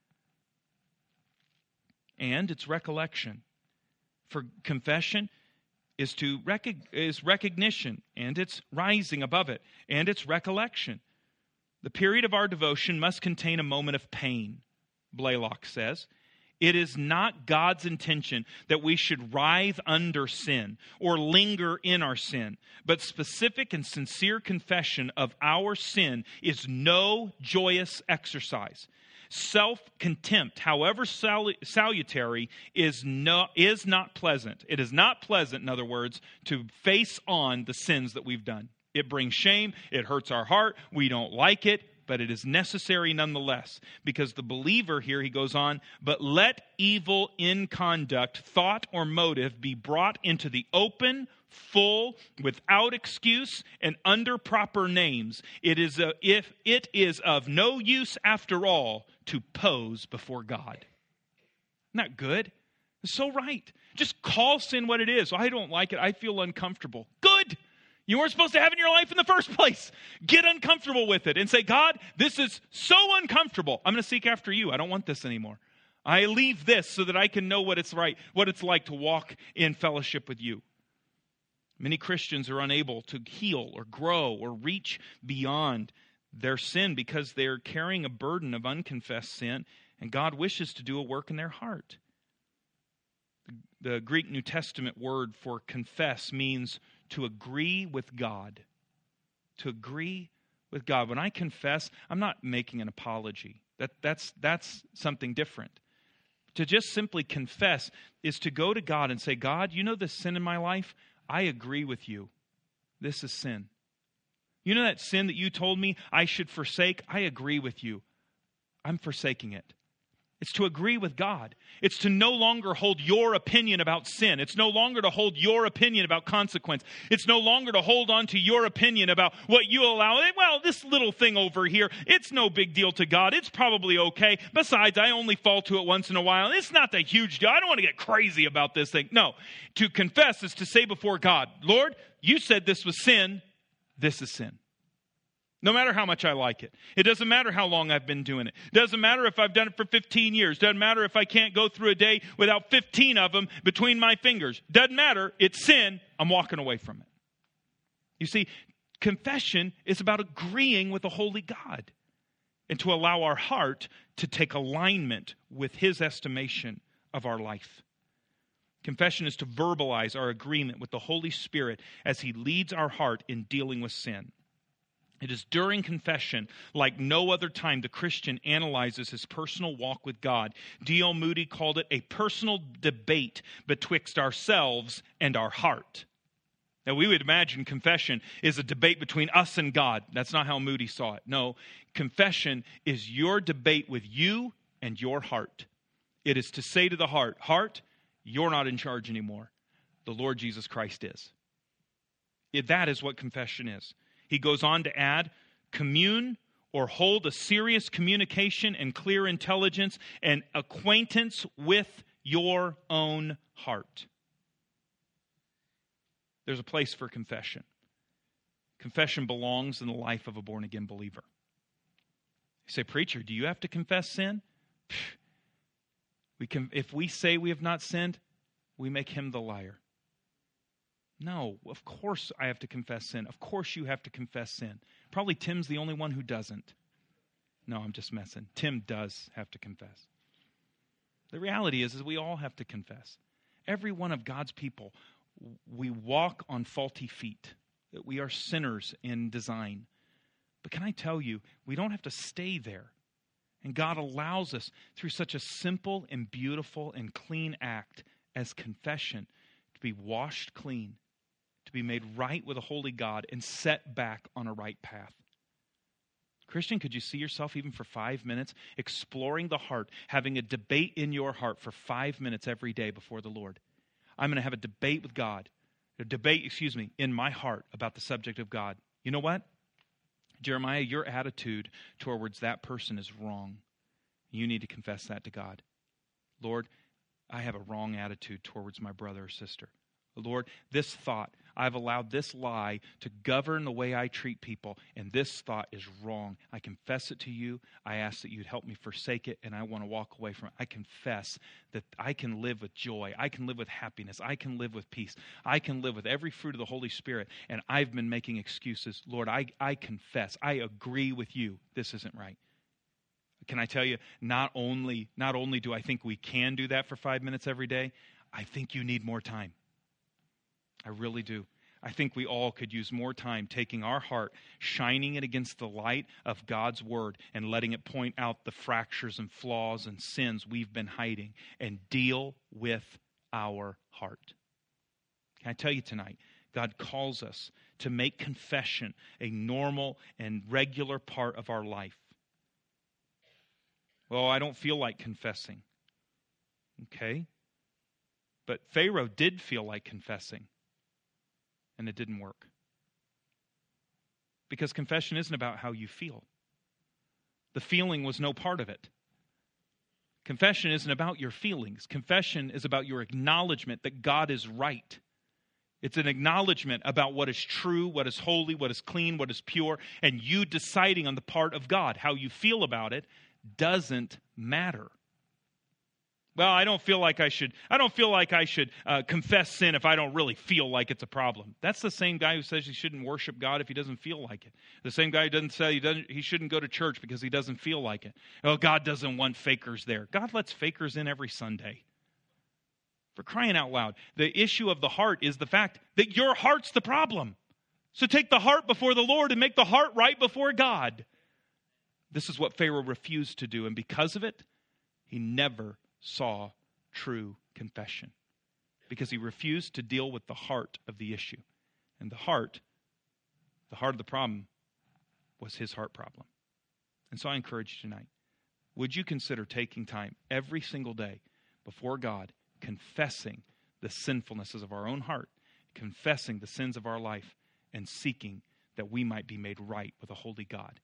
And it's recollection. For confession is to rec- is recognition, and it's rising above it, and it's recollection. The period of our devotion must contain a moment of pain, Blaylock says. It is not God's intention that we should writhe under sin or linger in our sin, but specific and sincere confession of our sin is no joyous exercise. Self-contempt, however sal- salutary, is, no, is not pleasant. It is not pleasant, in other words, to face on the sins that we've done. It brings shame. It hurts our heart. We don't like it, but it is necessary nonetheless. Because the believer here, he goes on, but let evil in conduct, thought, or motive be brought into the open, full, without excuse, and under proper names. It is a, if it is of no use after all to pose before God. Isn't that good? It's so right. Just call sin what it is. I don't like it. I feel uncomfortable. Good. You weren't supposed to have it in your life in the first place. Get uncomfortable with it and say, God, this is so uncomfortable. I'm going to seek after you. I don't want this anymore. I leave this so that I can know what it's right, what it's like to walk in fellowship with you. Many Christians are unable to heal or grow or reach beyond their sin because they're carrying a burden of unconfessed sin And God wishes to do a work in their heart. The Greek New Testament word for confess means to agree with God. To agree with God. When I confess, I'm not making an apology. That, that's, that's something different. To just simply confess is to go to God and say, God, you know this sin in my life? I agree with you. This is sin. You know that sin that you told me I should forsake? I agree with you. I'm forsaking it. It's to agree with God. It's to no longer hold your opinion about sin. It's no longer to hold your opinion about consequence. It's no longer to hold on to your opinion about what you allow. Well, this little thing over here, it's no big deal to God. It's probably okay. Besides, I only fall to it once in a while. It's not the huge deal. I don't want to get crazy about this thing. No, to confess is to say before God, Lord, you said this was sin. This is sin. No matter how much I like it. It doesn't matter how long I've been doing it. It doesn't matter if I've done it for fifteen years. It doesn't matter if I can't go through a day without fifteen of them between my fingers. It doesn't matter. It's sin. I'm walking away from it. You see, confession is about agreeing with a holy God and to allow our heart to take alignment with His estimation of our life. Confession is to verbalize our agreement with the Holy Spirit as He leads our heart in dealing with sin. It is during confession, like no other time, the Christian analyzes his personal walk with God. D L Moody called it a personal debate betwixt ourselves and our heart. Now, we would imagine confession is a debate between us and God. That's not how Moody saw it. No, confession is your debate with you and your heart. It is to say to the heart, heart, you're not in charge anymore. The Lord Jesus Christ is. It, that is what confession is. He goes on to add, commune or hold a serious communication and clear intelligence and acquaintance with your own heart. There's a place for confession. Confession belongs in the life of a born-again believer. You say, preacher, do you have to confess sin? We can, if we say we have not sinned, we make Him the liar. No, of course I have to confess sin. Of course you have to confess sin. Probably Tim's the only one who doesn't. No, I'm just messing. Tim does have to confess. The reality is, is we all have to confess. Every one of God's people, we walk on faulty feet. We are sinners in design. But can I tell you, we don't have to stay there. And God allows us through such a simple and beautiful and clean act as confession to be washed clean, to be made right with a holy God and set back on a right path. Christian, could you see yourself even for five minutes exploring the heart, having a debate in your heart for five minutes every day before the Lord? I'm going to have a debate with God, a debate, excuse me, in my heart about the subject of God. You know what? Jeremiah, your attitude towards that person is wrong. You need to confess that to God. Lord, I have a wrong attitude towards my brother or sister. Lord, this thought, I've allowed this lie to govern the way I treat people, and this thought is wrong. I confess it to you. I ask that you'd help me forsake it, and I want to walk away from it. I confess that I can live with joy. I can live with happiness. I can live with peace. I can live with every fruit of the Holy Spirit, and I've been making excuses. Lord, I, I confess. I agree with you. This isn't right. Can I tell you, not only, not only do I think we can do that for five minutes every day, I think you need more time. I really do. I think we all could use more time taking our heart, shining it against the light of God's Word, and letting it point out the fractures and flaws and sins we've been hiding, and deal with our heart. Can I tell you tonight, God calls us to make confession a normal and regular part of our life. Well, I don't feel like confessing. Okay. But Pharaoh did feel like confessing. And it didn't work. Because confession isn't about how you feel. The feeling was no part of it. Confession isn't about your feelings. Confession is about your acknowledgement that God is right. It's an acknowledgement about what is true, what is holy, what is clean, what is pure, and you deciding on the part of God. How you feel about it doesn't matter. Well, I don't feel like I should, I don't feel like I should uh, confess sin if I don't really feel like it's a problem. That's the same guy who says he shouldn't worship God if he doesn't feel like it. The same guy who doesn't say he, doesn't, he shouldn't go to church because he doesn't feel like it. Oh, God doesn't want fakers there. God lets fakers in every Sunday. For crying out loud, the issue of the heart is the fact that your heart's the problem. So take the heart before the Lord and make the heart right before God. This is what Pharaoh refused to do, and because of it, he never saw true confession, because he refused to deal with the heart of the issue. And the heart, the heart of the problem was his heart problem. And so I encourage you tonight, would you consider taking time every single day before God, confessing the sinfulnesses of our own heart, confessing the sins of our life, and seeking that we might be made right with a holy God